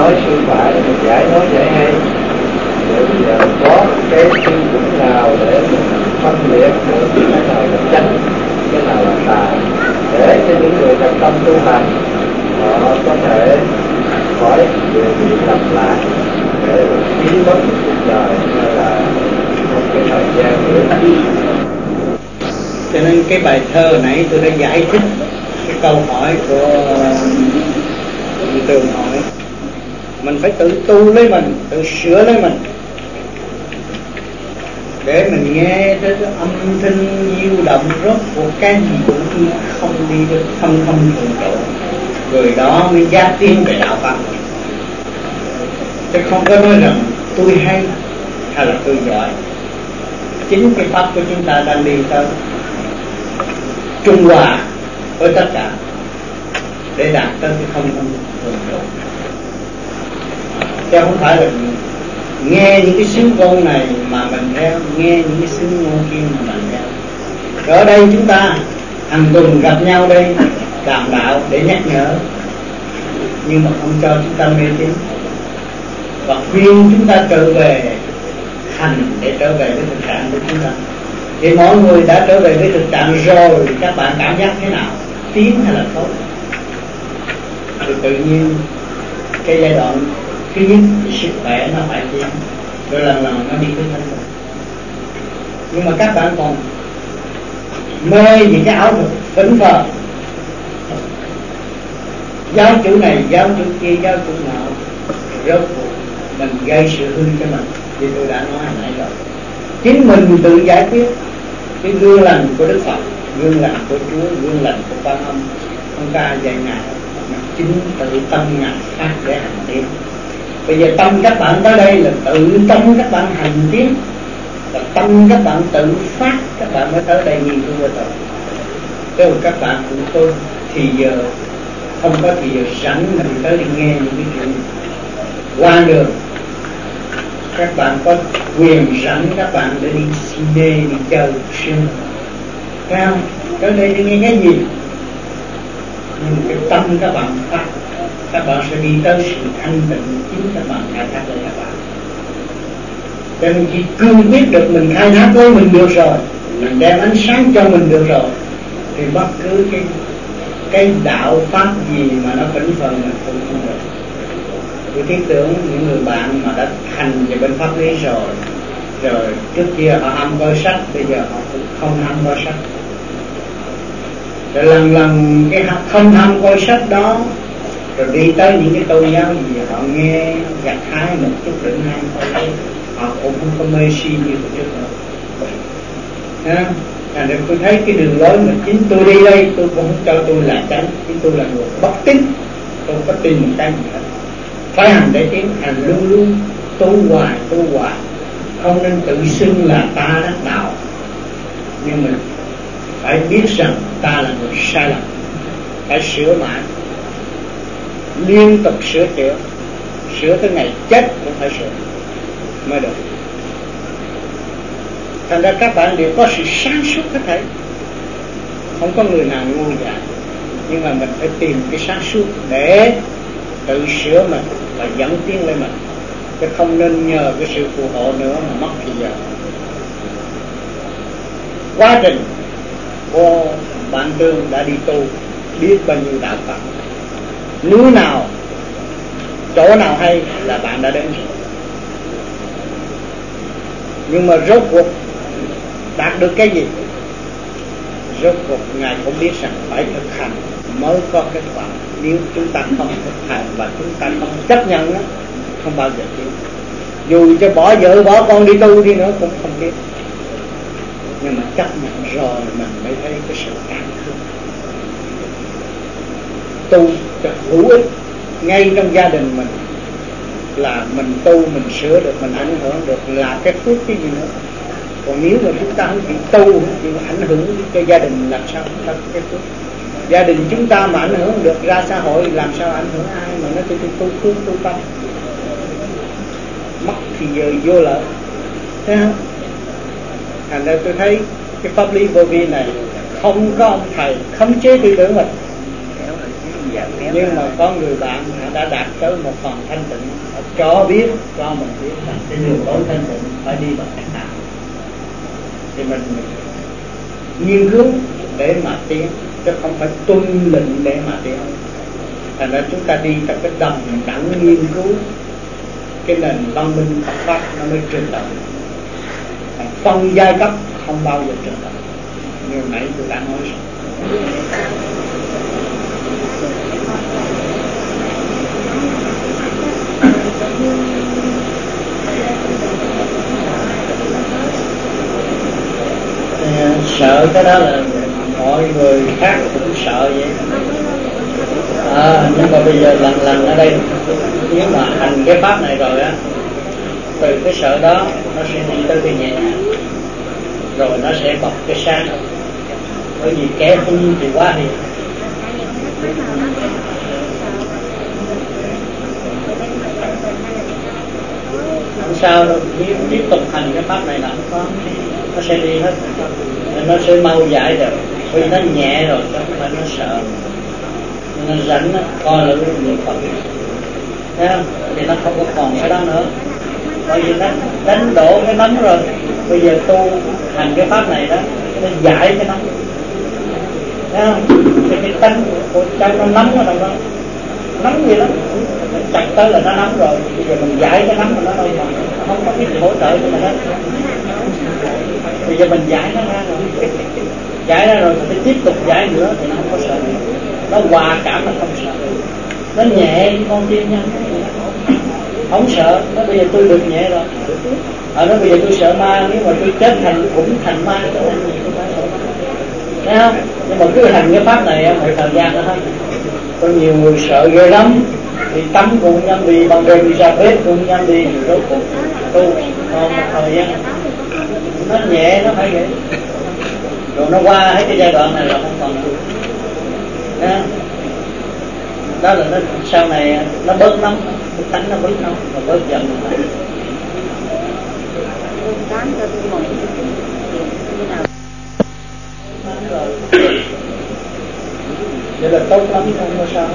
nói sư phải mình giải nói dễ hay. Để bây giờ có cái tư tưởng nào để mình phân biệt được cái nào là chánh, cái nào là tà, để cho những người thật tâm tu hành họ có thể khỏi bị lặp lại để biến mất cuộc đời hay là một cái thời gian nữa. Cho nên cái bài thơ nãy tôi đã giải thích cái câu hỏi của Trường hỏi, mình phải tự tu lấy mình, tự sửa lấy mình, để mình nghe tới cái âm thanh diêu động rốt của cái gì cũng không đi được, không thuận chỗ, người đó mới giác tiến về đạo Phật. Chứ không có nói rằng tôi hay hay là tôi giỏi. Chính cái pháp của chúng ta đang đi tới trung hòa với tất cả để đạt tới cái không thường độ. Chứ không phải là nghe những cái sướng ngôn này mà mình theo, nghe những cái sướng ngôn kia mà mình theo. Ở đây chúng ta hàng tuần gặp nhau đây đàm đạo để nhắc nhở, nhưng mà không cho chúng ta mê tín, và khuyên chúng ta trở về hành để trở về với thực trạng của chúng ta. Thì mọi người đã trở về với thực trạng rồi, các bạn cảm giác thế nào? Tiến hay là tốt? Thì tự nhiên cái giai đoạn thứ nhất thì sức khỏe nó phải tiến, rồi lần nó đi tới thanh tịnh. Nhưng mà các bạn còn mê những cái áo thuật phỉnh phờ, giáo chủ này, giáo chủ kia, giáo chủ nào, rốt cuộc mình gây sự hư cho mình. Thì tôi đã nói hồi nãy rồi, chính mình tự giải quyết. Cái gương lành của Đức Phật, gương lành của Chúa, gương lành của Quan Âm, không có ai dạy Ngài, mà chính tự tâm Ngài phát để hành tiến. Bây giờ tâm các bạn tới đây là tự tâm các bạn hành tiến, và tâm các bạn tự phát, các bạn mới tới đây nghiên cứu về tôi. Nếu các bạn cũng tôi thì giờ không có thì giờ rảnh mình tới đi nghe những cái chuyện qua đường. Các bạn có quyền rảnh các bạn để đi cine, đi chơi xuyên, thấy không? Tới đây đi nghe cái gì? Nhưng cái tâm các bạn phát, các bạn sẽ đi tới sự thanh tịnh chính các bạn khai thác lấy các bạn. Cho nên chỉ cương quyết được mình khai thác lấy mình được rồi, mình đem ánh sáng cho mình được rồi, thì bất cứ cái đạo pháp gì mà nó phỉnh phờ mình cũng không được. Tôi thiết tưởng những người bạn mà đã hành về bên pháp lý rồi trước kia họ ham coi sách, bây giờ họ cũng không ham coi sách. Rồi lần cái không ham coi sách đó, rồi đi tới những cái tôn giáo gì họ nghe gặt hái một chút đỉnh ham thôi, họ cũng không có mê si như hồi trước nữa. Thành ra tôi thấy cái đường lối mà chính tôi đi đây, tôi cũng không cho tôi là chánh, chính tôi là người bất tín, tôi không có tin một cái gì hết. Phải hành để tiến, hành luôn luôn tu hoài, không nên tự xưng là ta đắc đạo. Nhưng mình phải biết rằng ta là người sai lầm, phải sửa mãi, liên tục sửa tới ngày chết cũng phải sửa mới được. Thành ra các bạn đều có sự sáng suốt hết thảy, không có người nào ngu dại, nhưng mà mình phải tìm cái sáng suốt để tự sửa mình và dẫn tiến lên mình, chứ không nên nhờ cái sự phù hộ nữa mà mất thì giờ. Quá trình của bạn Tương đã đi tu biết bao nhiêu đạo Phật, núi nào chỗ nào hay là bạn đã đến. Nhưng mà rốt cuộc đạt được cái gì? Rốt cuộc Ngài cũng biết rằng phải thực hành mới có kết quả. Nếu chúng ta không thực hành và chúng ta không chấp nhận nó, không bao giờ tiến. Dù cho bỏ vợ bỏ con đi tu đi nữa cũng không tiến. Nhưng mà chấp nhận rồi mình mới thấy cái sự cảm thương. Tu cho hữu ích ngay trong gia đình mình, là mình tu, mình sửa được, mình ảnh hưởng được là cái phước cái gì nữa. Còn nếu mà chúng ta không chịu tu, không chịu ảnh hưởng cho gia đình, làm sao chúng ta có cái phước? Gia đình chúng ta mà ảnh hưởng được ra xã hội, làm sao ảnh hưởng ai mà nó tự tu phước, tu tâm? Mất thì giờ vô lợi, thấy không? Thành ra tôi thấy cái pháp lý vô vi này không có ông thầy khống chế tư tưởng mình, Nhưng mà có người bạn họ đã đạt tới một phần thanh tịnh, họ cho biết cho mình biết rằng cái đường lối thanh tịnh phải đi bằng cách nào, thì mình nghiên cứu để mà tiến, chứ không phải tuân lệnh để mà tiến. Thành ra chúng ta đi trong cái đồng đẳng nghiên cứu cái nền văn minh Phật pháp nó mới trình động. Phân giai cấp không bao giờ trình động. Như nãy tôi đã nói rồi. Sợ cái đó là mọi người khác cũng sợ vậy. Nhưng mà bây giờ lần ở đây, nếu mà hành cái pháp này rồi á, từ cái sợ đó nó sẽ đi tới cái nhẹ nhàng, rồi nó sẽ bật cái sáng. Bởi vì kẻ hung thì quá hiền. Không sao đâu, nếu tiếp tục hành cái pháp này là không có, nó sẽ đi hết, nó sẽ mau giải được. Vì nó nhẹ rồi, chứ không phải nó sợ. Nó rảnh nó coi là cái niệm Phật, thấy không? Vì nó không có còn cái đó nữa. Bởi vì nó đánh đổ cái nóng rồi. Bây giờ tu hành cái pháp này đó, nó giải cái nóng, thấy không? Thì cái tánh của trong nó nóng ở đâu đó, nóng gì đó, mình chặt tới là nó nóng rồi. Bây giờ mình giải cái nóng của nó đâu mà không có biết hỗ trợ cho mình hết. Bây giờ mình giải nó ra rồi, giải ra rồi mình phải tiếp tục giải nữa thì nó không có sợ nữa. Nó hòa cảm là không sợ, nó nhẹ như con tiên nhân, không sợ. Nó bây giờ tôi được nhẹ rồi. Nó bây giờ tôi sợ ma, nếu mà tôi chết cũng thành ma, thấy không? Nhưng mà cứ hành cái pháp này một thời gian nữa hết. Có nhiều người sợ ghê lắm, thì tắm cũng không dám đi, ban đêm đi ra bếp cũng không dám đi, rốt cuộc tu một thời gian nó nhẹ, nó phải vậy. Rồi nó qua hết cái giai đoạn này là không còn nữa. Đó là nó sau này nó bớt nóng, cái tánh nó bớt nóng và bớt giận. Vậy là tốt lắm, không có sao.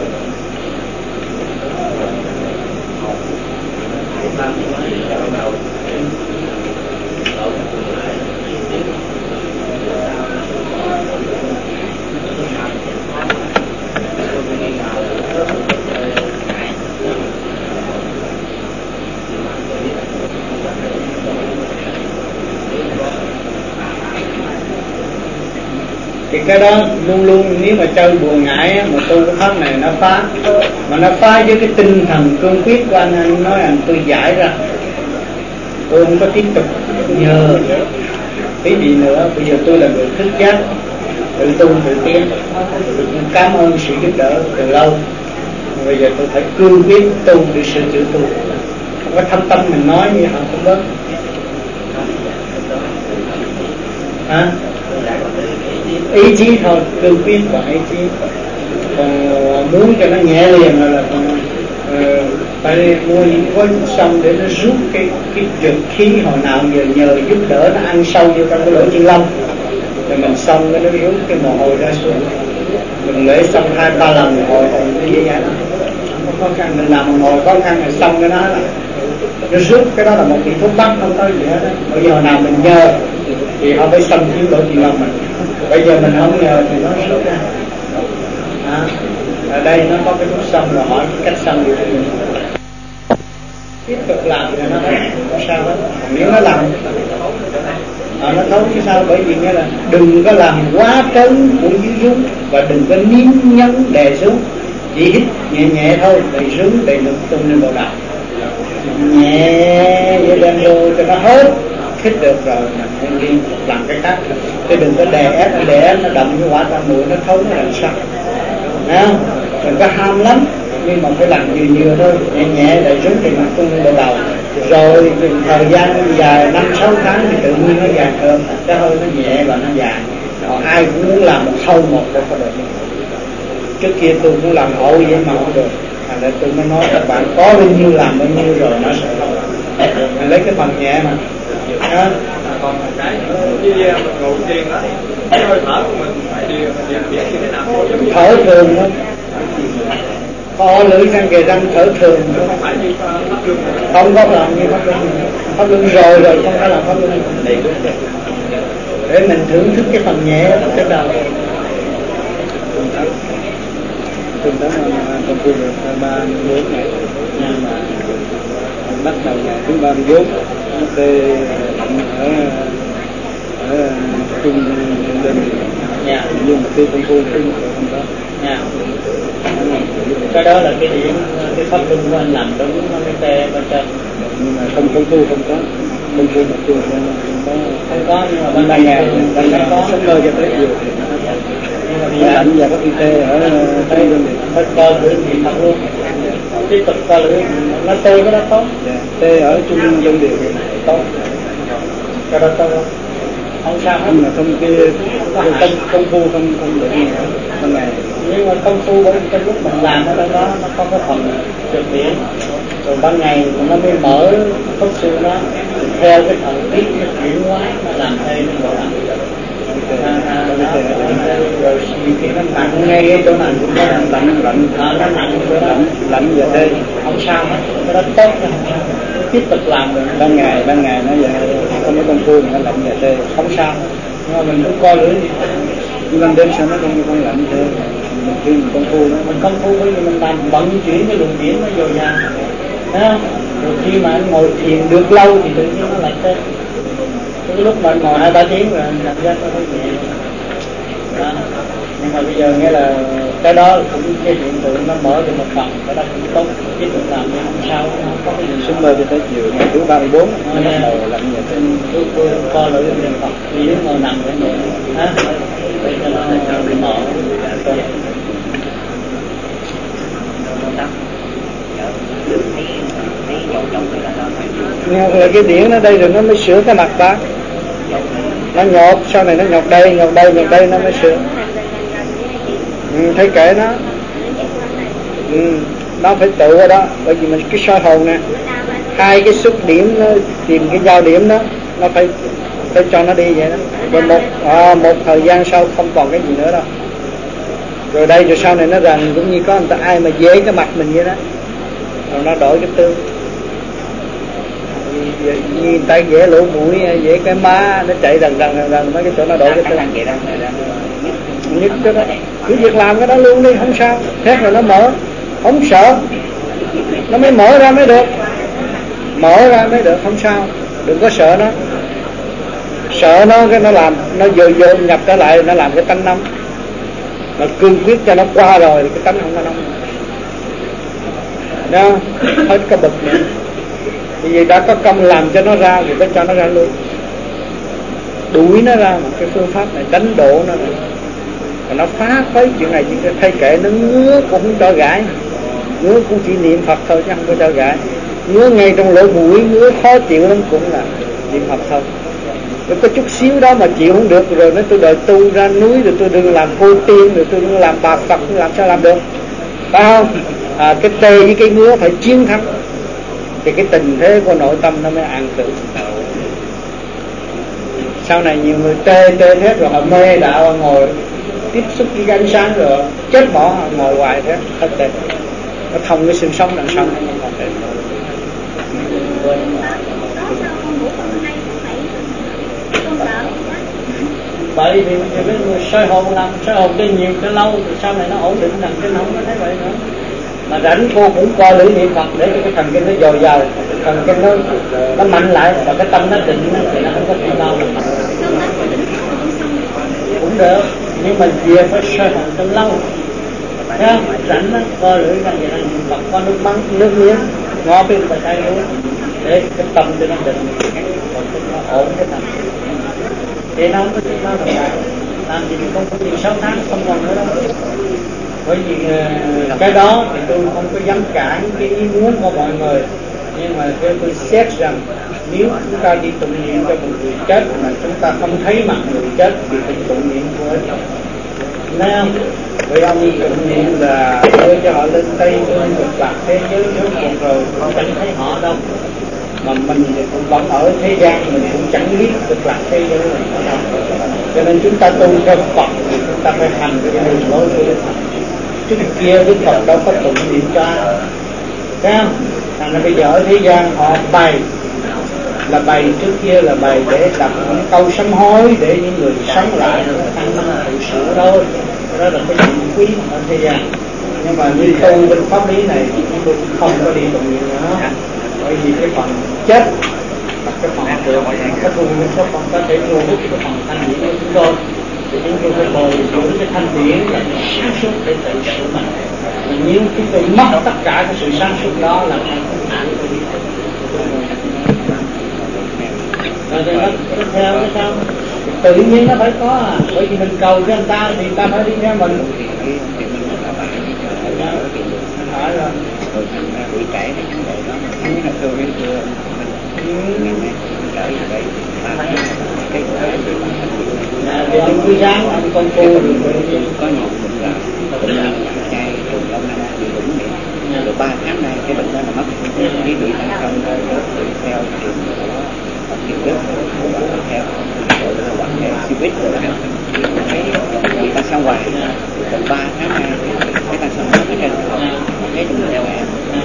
Thì cái đó luôn luôn, nếu mà chơi buồn ngại mà tu cái pháp này nó phá, mà nó phá với cái tinh thần cương quyết của anh nói rằng tôi giải ra, tôi không có tiếp tục nhờ cái gì nữa. Bây giờ tôi là người thức giác, tự tu tự tiến, tôi cảm ơn sự giúp đỡ từ lâu. Bây giờ tôi phải cương quyết tu để sửa chữa tu, không có thâm tâm mình nói như họ không bớt. Ý chí thôi, cương quyết và ý chí. Còn muốn cho nó nhẹ liền là phải mua những gói xong để nó rút cái trượt khí hồi nào giờ nhờ giúp đỡ nó ăn sâu vô trong cái lỗ chân lông, rồi mình xong cái nó rút cái mồ hôi ra xuống. Mình lễ xong 2-3 lần hồi còn cái gì vậy đó không có khó khăn. Mình làm một hồi khó khăn rồi xong cái đó là nó rút. Cái đó là một vị thuốc bắc, không có gì hết đó. Bây giờ nào mình nhờ thì họ phải xâm chiếm lỗ chân lông mình. Bây giờ mình không nhờ thì nó rút ra. Ở đây nó có cái thuốc xâm rồi, hỏi cái cách xâm thì mình tiếp tục làm thì nó không sao hết. Nếu nó làm nó thấu chứ sao. Bởi vì nghĩa là đừng có làm quá trớn của dưới rút, và đừng có nín nhấn đè xuống, chỉ hít nhẹ nhẹ thôi, đẩy xuống đẩy lực tung lên vào đầu nhẹ vậy đem vô cho nó hết. Hít được rồi mình liên tục làm cái khác, chứ đừng có đè ép nó đậm như quả tam muội, nó thấu nó làm sao. Không? Đừng có ham lắm, nhưng mà phải làm vừa thôi, nhẹ nhẹ đẩy xuống thì mặt tung lên đầu. Rồi thời gian dài 5-6 tháng thì tự nhiên nó dài hơn, cái hơi nó nhẹ và nó dài. Còn ai cũng muốn làm một khâu một đâu có được. Trước kia tôi cũng làm ổ vậy mà không được. Thành ra tôi mới nói các bạn có bao nhiêu làm bao nhiêu rồi nó sẽ không. Mình lấy cái phần nhẹ mà. Còn cái ngồi thiền đó, cái hơi thở của mình phải điều khiển như thế nào? Thở thường đó, co lưỡi răng kề răng thở thường, không có làm như pháp luân rồi không có làm pháp luân để mình thưởng thức cái phần nhẹ ở trên đầu. Chúng ta công phu được 34 ngày, nhưng mà bắt đầu ngày thứ 34 tê ở trung đơn nhưng mà tê công phu thì không có. Cái đó là cái điểm, cái pháp luân của anh làm đúng nó cái tê bên trên. Nhưng mà không công phu không có, công phu một trường không có, nhưng mà ban ngày có sắp mơ cho tới chiều. Nó lạnh và có khi tê ở tây luôn thì phải co lưỡi thì thật luôn, tiếp tục co lưỡi nó tê cái đó tốt. Tê ở trung dân điều tốt, cái đó tốt không sao hết. Nhưng mà không cái công phu không được ban ngày. Nhưng mà công phu bởi cái lúc mình làm ở đó nó có cái phần trực điểm, rồi ban ngày nó mới mở khớp xương nó theo cái thần tiết nó chuyển hóa, nó làm thêm nó làm rồi khi nó nặng ngay cái chỗ này cũng có lạnh nó nặng chỗ đó lạnh giờ đây không sao hết, cái đó tốt chứ không sao, tiếp tục làm được. ban ngày nó giờ không có công phu nó lạnh giờ đây không sao, nhưng mà mình cũng coi lưỡi đi. Nhưng ban đêm sao nó không lạnh thế? Khi mình công phu mình công phu bởi vì mình làm vận chuyển cái luồng điển nó dồi dào, thấy không? Rồi khi mà anh ngồi thiền được lâu thì tự nhiên nó lạnh tới. Cái lúc mà anh ngồi 2-3 tiếng rồi anh cảm giác nó thấy nhẹ. Đó. Nhưng mà bây giờ nghĩa là cái đó cũng cái hiện tượng nó mở được một phần, cái đó cũng tốt, tiếp tục làm nhưng không sao, không có cái gì. Xuống mơ cho tới chiều ngày thứ 34 nó bắt đầu lạnh nhẹ trên co lưỡi niệm Phật, đi đến ngồi nằm để nhẹ, ha, để cho nó mở. Nhưng là cái điển nó đây rồi nó mới sửa cái mặt ta, nó nhột sau này nó nhột đây nó mới sửa. Thấy kệ nó, nó phải tự ở đó, bởi vì mình cái soi hồn nè, hai cái xúc điểm nó tìm cái giao điểm đó, nó phải cho nó đi vậy đó. Rồi một thời gian sau không còn cái gì nữa đâu. Rồi đây rồi sau này nó rằng cũng như có người ta ai mà dễ cái mặt mình vậy đó, rồi nó đổi cái tương. Như người ta dễ lỗ mũi, dễ cái má, nó chạy rần mấy cái chỗ nó đổi cái tương. Nhất cái đó, cứ việc làm cái đó luôn đi, không sao. Thế rồi nó mở, không sợ, nó mới mở ra mới được, không sao. Đừng có sợ nó, sợ nó cái nó làm, nó vô nhập trở lại, nó làm cái tánh nóng. Mà cương quyết cho nó qua rồi thì cái tánh không có nóng. Đó, hết cái bực nữa. Vì đã có công làm cho nó ra thì phải cho nó ra luôn. Đuổi nó ra một cái phương pháp này, đánh đổ nó rồi. Và nó phá phới chuyện này chuyện thay kệ, nó ngứa cũng không cho gãi, ngứa cũng chỉ niệm Phật thôi chứ không có cho gãi. Ngứa ngay trong lỗ mũi, ngứa khó chịu lắm cũng là niệm Phật thôi. Rồi có chút xíu đó mà chịu không được rồi nói tôi đòi tu ra núi, rồi tôi đừng làm cô tiên, rồi tôi đừng làm bà Phật, làm sao làm được, phải không? Cái tê với cái ngứa phải chiến thắng thì cái tình thế của nội tâm nó mới an cự. Sau này nhiều người tê hết rồi họ mê đạo, ngồi tiếp xúc với ánh sáng rồi chết bỏ, ngồi hoài thế hết tê, nó thông cái xương sống đằng sau nó không còn tê. Bởi vì cái người soi hồn làm soi hồn cái nhiều cái lâu thì sau này nó ổn định rằng cái không có thấy vậy nữa. Mà rảnh cô cũng coi lưỡi niệm Phật để cho cái thần kinh nó dồi dào, thần kinh nó mạnh lại và cái tâm nó định thì nó không có bị đau được. Cũng được, nhưng mà về phải soi hồn cho lâu. Thấy không? Rảnh đó, coi lưỡi ra vậy là niệm Phật, có nước mắm, nước miếng, ngó bên bài tay luôn để cái tâm cho nó định, còn nó ổn cái thần. Thì nó không có chuyện đó rồi, làm gì không có gì 6 tháng không còn nữa đâu. Bởi vì cái đó thì tôi không có dám cản cái ý muốn của mọi người, nhưng mà theo tôi xét rằng nếu chúng ta đi tụng niệm cho một người chết mà chúng ta không thấy mặt người chết thì phải tụng niệm của ấy. Thấy không? Vì ông tụng niệm là đưa cho họ lên Tây Phương cực lạc thế giới trước một rồi không chẳng thấy họ đâu. Mà mình thì cũng vẫn ở thế gian, mình cũng chẳng biết cực lạc thế giới này ở đâu. Cho nên chúng ta tu theo Phật thì chúng ta phải hành cái đường lối của Đức Phật. Trước kia Đức Phật đâu có tụng niệm cho ai, thấy không? Thành ra bây giờ ở thế gian họ bày, là bày trước kia là bày để đặt những câu sám hối để những người sống lại ăn năn tự sửa thôi. Đó là cái chuyện quý ở thế gian. Nhưng mà như tu bên pháp lý này chúng tôi không có đi tụng niệm nữa, bởi vì cái phần chết và cái phần được cái tu có phần có thể thu hút cái phần thanh điển của chúng tôi, thì chúng tôi phải bồi dưỡng cái thanh điển là sáng suốt để tự sửa mình. Nếu chúng tôi mất tất cả cái sự sáng suốt đó là rồi thì nó theo cái sao tự nhiên nó phải có à, bởi vì mình cầu cho người ta thì người ta phải đi theo mình. Hỏi rồi bị cãi cái vấn đề đó nó thường hay thường thì ông cứ ráng ông công phu rồi có một bệnh là trai trùng đông nay bị đúng vậy rồi 3 tháng nay cái bệnh đó là mất cái bị thành công rồi theo trường đó kiểm đức theo hoặc theo Sivit rồi đó thấy bị ta sao hoài từ 3 tháng nay cái ta sao mất cái trên cái chúng theo em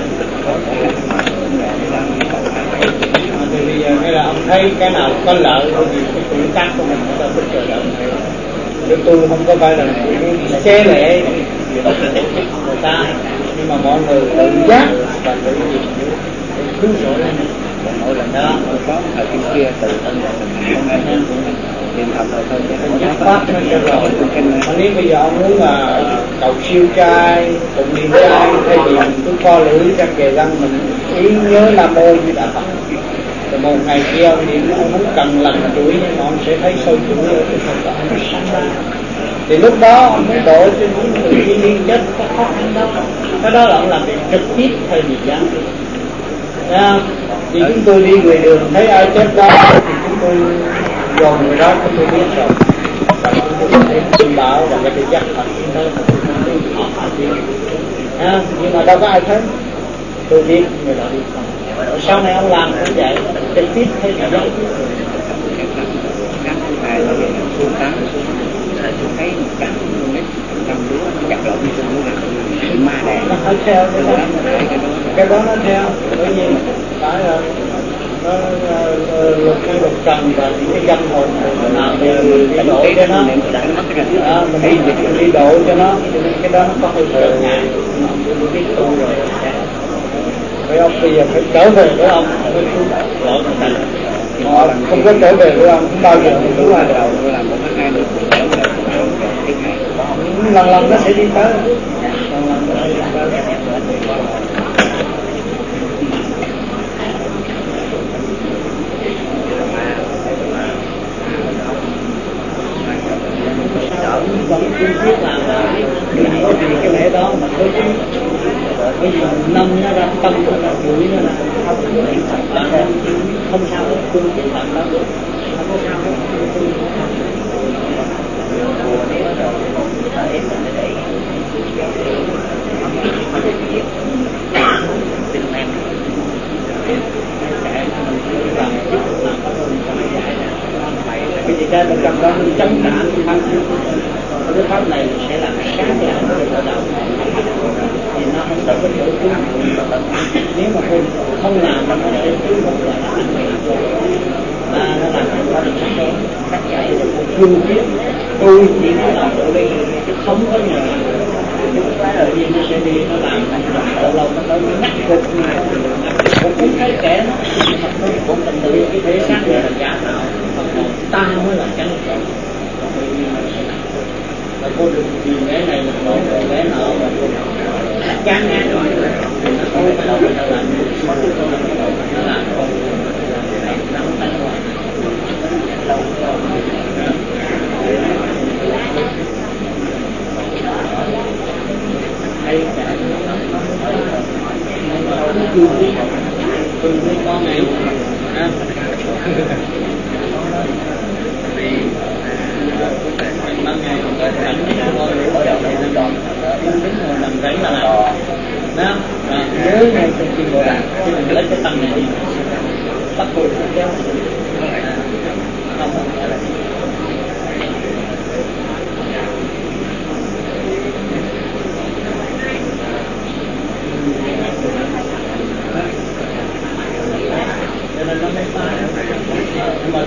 thì bây giờ cái là ông thấy cái nào có lợi thì cái tuổi tác của mình nó biết chờ đợi để tôi không có phải là xe lệ người ta, nhưng mà mọi người tự giác và tự cứu rỗi lên. Mỗi lần đó có thời kim kia từ thân mình không nghe niệm Phật rồi thôi chứ không dám phát nó cho rồi. Nếu bây giờ ông muốn mà cầu siêu trai, tụng niệm trai, thay vì mình cứ co lưỡi ra kề răng mình ý nhớ Nam Mô Di Đà Phật. Rồi một ngày kia ông niệm ông muốn cần lần chuỗi nhưng mà ông sẽ thấy sâu chuỗi ở cái Phật đó nó sáng ra. Thì lúc đó ông mới độ cho những người đi chết có khó khăn đó. Cái đó là ông làm việc trực tiếp thay vì gián tiếp. Vì chúng tôi đi ngoài đường thấy ai chết đó thì chúng tôi dồn người đó chúng tôi biết rồi, và chúng tôi có thể tin bảo và có thể dắt họ đến nơi mà họ biết. Nhưng mà đâu có ai thấy, tôi biết người đó đi không. Sau này ông làm cũng vậy, trực tiếp thay vì gián tiếp. Tôi thấy một cắn trong đứa nó chặt lộn như tôi ma đè nó phải theo cái đó nó theo, bởi vì phải là nó cái luật trần và những cái danh hồn nào thì đi độ cho nó, mình đi độ cho nó, cái đó nó có hơi sợ ngại. Tôi biết tu rồi phải ông bây giờ phải trở về với ông mới cứu lỗi của mình. Họ không có trở về với ông bao giờ cũng cứu ai đâu. Làm một cái hai được lần lần nó sẽ đi tới, lần lần nó sẽ đi tới. Vẫn kiên quyết làm đừng có vì cái lễ đó mà thôi chứ, bởi vì năm nó ra tâm nó ra mũi nó là không sao hết, cương quyết làm đó không có sao hết. Cái gì ra trong đó mình chống trả cái pháp này sẽ làm sáng lại cái đầu thì nó không có chỗ cứu. Nếu mà không làm nó sẽ cứu một lại nó làm cho mình sáng đen cách giải được cương quyết. Tôi chỉ nói là tự đi chứ không có nhờ chúng ta ở gì nó sẽ đi nó làm lâu lâu nó tới nát gục cũng thấy kẻ nó cũng tình tự cái thể xác này là giả tạo, ta mới là chân thật. Và cô được gì cái này là một cái nọ và chán ngán rồi nó không phải đâu nó làm nó làm không nó không phải rồi hay tôi với con này ban ngày còn cảnh con ở đầu này nó đứng ngồi nằm rẫy mà làm đó, nhớ ngay trong khi ngồi làm chứ đừng lấy cái tâm này đi bắt buộc phải kéo không phải là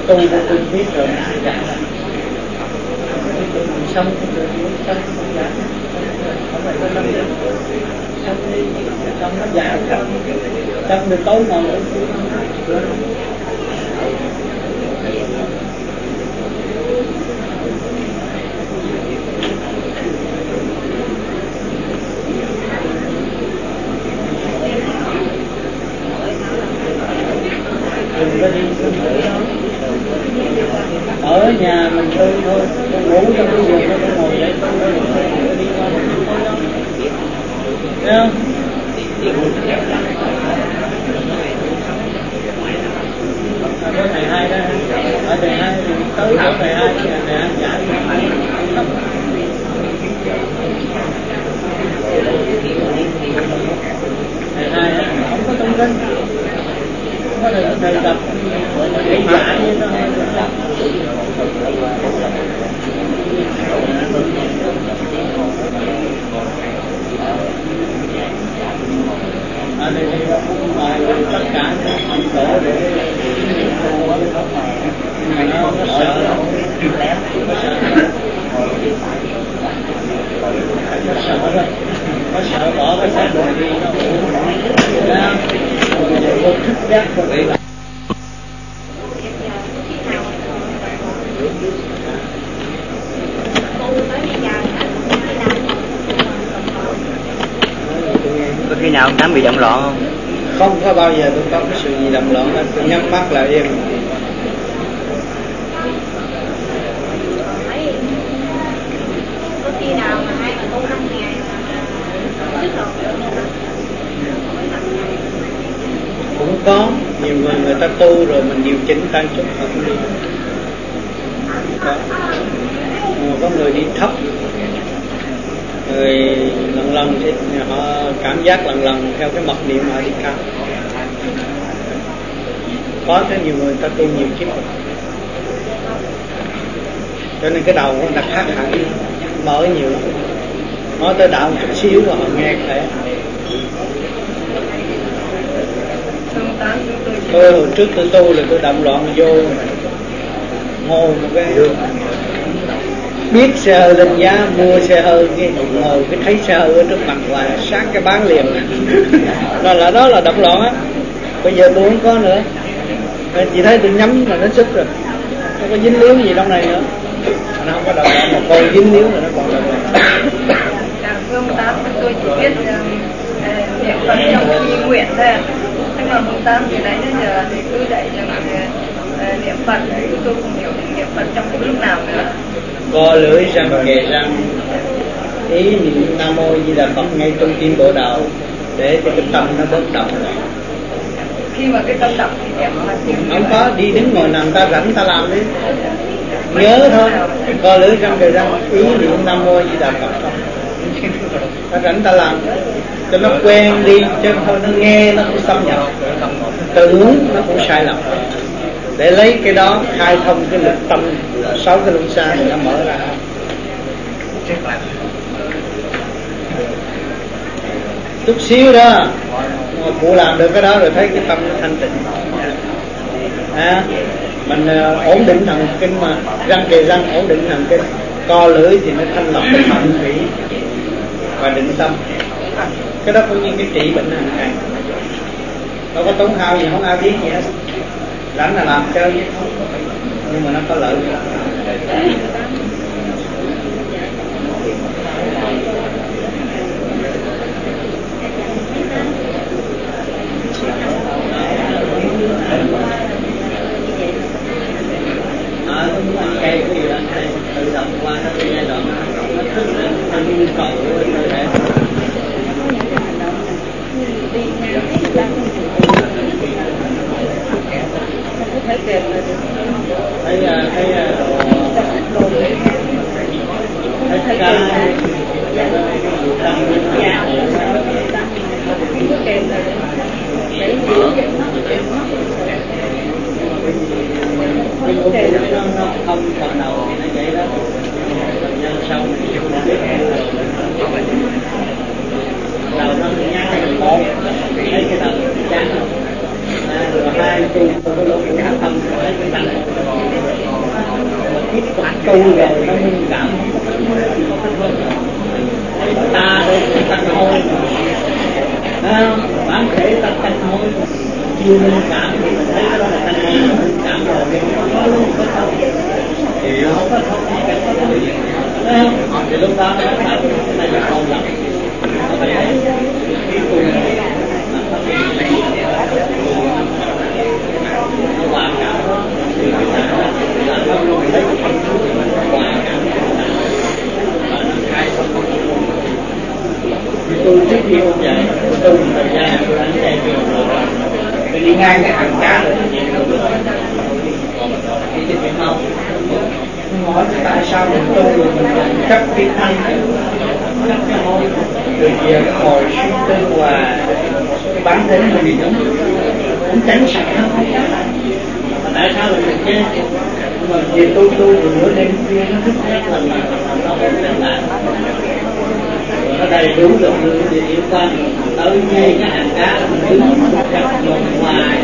tu của tôi biết rồi xong xong không phải có năm xong đi xong nó giải xong rồi tối ngồi ở ở nhà mình chơi thôi, tôi ngủ trong cái giường tôi ngồi đây tôi đi qua một cái thôi đó, thấy không? Có thầy hai đó, ở thầy hai thì tới chỗ thầy hai thì thầy hai giải thầy hai không có thông tin, không có thầy đọc để giải như nó hay ở đây ngoài tất cả những chỗ để nó sợ nó sợ bỏ cái xác rồi đi nó vô thức giác của người ta. Có khi nào ông Tám bị động loạn không? Không có bao giờ tôi có cái sự gì động loạn hết, tôi nhắm mắt lại yên. Có khi nào mà hai mà tu 5 ngày cũng có nhiều người ta tu rồi mình điều chỉnh tăng chút họ cũng đi. Có người đi thấp, người lần thì họ cảm giác lần theo cái mật niệm họ đi cao. Có rất nhiều người ta tu nhiều kiếp rồi, cho nên cái đầu của người ta khác hẳn, mở nhiều lắm. Nói tới đạo một chút xíu mà họ nghe khỏe. Tôi hồi trước tôi tu là tôi động loạn vô ngồi một cái biết xe hơi lên giá mua xe hơi cái ngồi cái thấy xe hơi ở trước mặt hoài sáng cái bán liền đó là động loạn á. Bây giờ tôi không có nữa, chị thấy tôi nhắm là nó sức rồi, không có dính líu gì trong này nữa, nó không có động loạn mà còn dính líu là nó còn động loạn. Phương Tám tôi chỉ biết niệm Phật trong nghi nguyện thôi, nhưng mà Phương Tám thì đấy đến giờ thì cứ dạy cho niệm Phật đấy, tôi không hiểu niệm Phật trong cái lúc nào nữa. Co lưỡi răng kề răng, ý niệm Nam Mô Di Đà Phật ngay trong tim bộ đạo để cho cái tâm nó bớt động lại. Khi mà cái tâm động thì niệm Phật không có đi đứng ngồi nằm ta rảnh ta làm đi, nhớ thôi, co lưỡi răng kề răng, ý niệm Nam Mô Di Đà Phật không, ta rảnh ta làm cho nó quen đi, chứ thôi nó nghe nó cũng xâm nhập, tưởng nó cũng sai lầm. Để lấy cái đó khai thông cái lực tâm 6 cái luân xa thì nó mở ra. Chút xíu đó mà cụ làm được cái đó rồi thấy cái tâm nó thanh tịnh. Mình ổn định thần kinh mà, răng kề răng ổn định thần kinh, co lưỡi thì nó thanh lọc cái thận thủy và định tâm. Cái đó cũng như cái trị bệnh hàng ngày, đâu có tốn hao gì, không ai biết gì hết, rảnh là làm chơi chứ không, nhưng mà nó có lợi. Cây cái gì đó tự động qua cái giai đoạn nó thức lên nó nhu cầu của cơ thể. Nó không phần đầu thì nó vậy đó, nhân sau đầu nó nhăn một thấy cái đầu chán rồi hai tu có lúc cũng thâm thấy cái tăng rồi nó minh cảm ta đây ta thôi bản thể ta thôi chưa minh cảm thì mình thấy đó là ta minh cảm rồi thì nó có luôn có không thì không có không gì cả thì lúc đó nó phải cái này là không lắm nó phải thấy cái cùng nó hòa cảm đó thì người ta là nó luôn thấy hòa cảm và nó khai xong tôi trước khi ông dạy tôi một thời gian tôi đánh chạy trường rồi tôi đi ngang cái hàng cá rồi thì đi trên Việt Nam hỏi tại sao mình tu rồi mình chấp cái ăn chấp cái môi rồi về cái hồi suy tư và cái bản thể của mình cũng tránh sạch nó không chắc mà tại sao mình chê mà về tu rồi nửa đêm kia nó thức hết là nó không tránh lại nó đầy đủ được thì yên tâm tới ngay cái hàng cá mình đứng chặt lòng ngoài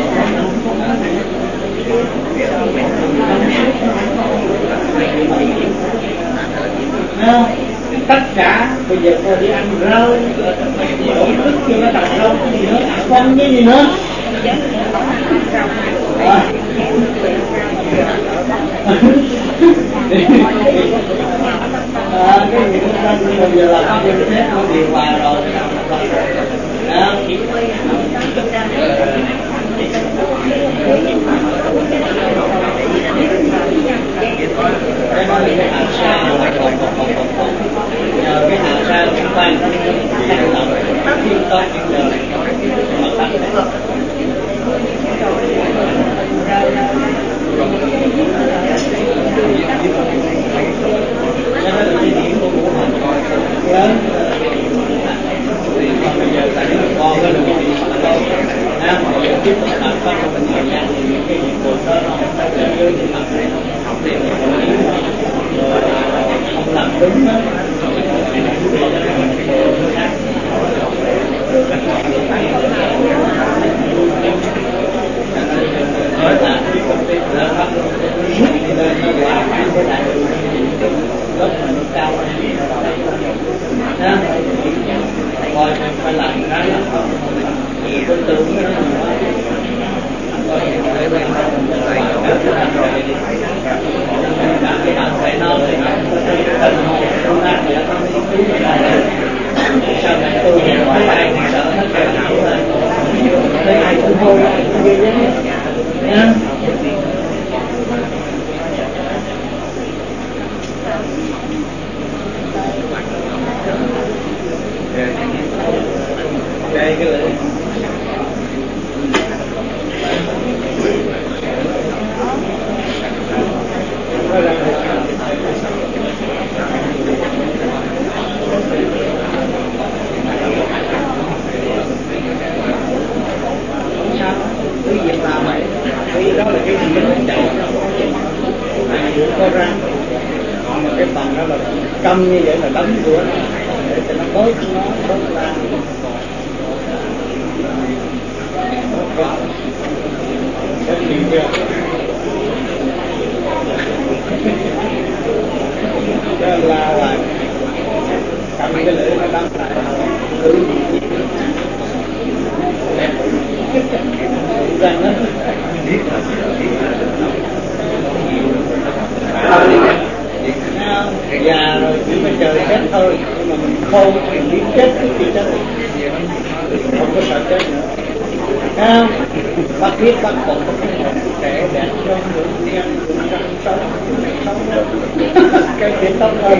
tất cả bây giờ cô đi ăn rau đổ thức cho nó đặt rau gì nữa không cái gì nữa cái gì nó bây giờ là không được hết nó điều hòa rồi đó cái đó là cái hạt sa nhờ cái hạt sa xung quanh thanh lọc thiên tốt thiên đời mà tắt cho nên là cái điểm của họ lớn còn bây giờ tại vì con cái đường đi mà họ tiếp tục làm phát cho mình thời gian thì những cái nhiệm vụ đó nó không phải là dưới cái mặt này học thì rồi không làm đúng đó nói là cái công ty đã phát thì nên nó hòa phải với đại đường gốc mình nó cao hơn nha coi mình phải làm cái là không tôi tưởng nó cái bạn phải nói thì không ăn gì không đi cứu lại sao lại tôi thấy ai sợ nó kêu não rồi thấy ai cũng hôi như thế nha đây cái lưỡi cái việc làm này cái đó là cái gì nó chạy được có ra còn mà cái phần đó là câm như vậy là đóng cửa nó để cho nó bớt ra có gì chưa cái la lại cầm cái lưỡi nó đóng lại cứ rằng nó già rồi chỉ mới chờ chết thôi nhưng mà mình khôn mình biết chết cái gì chết không có sợ chết nữa không bắt biết bắt buộc trẻ đẹp trong lượng niên sống cái chuyện tốt hơn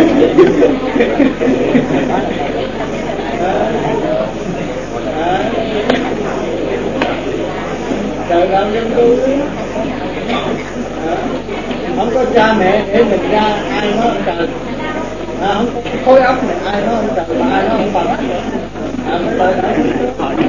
trời làm dân tu không có cha mẹ để mình ra ai nói ông trời không có khối óc này ai nói ông trời mà ai nói ông bà mới tới đó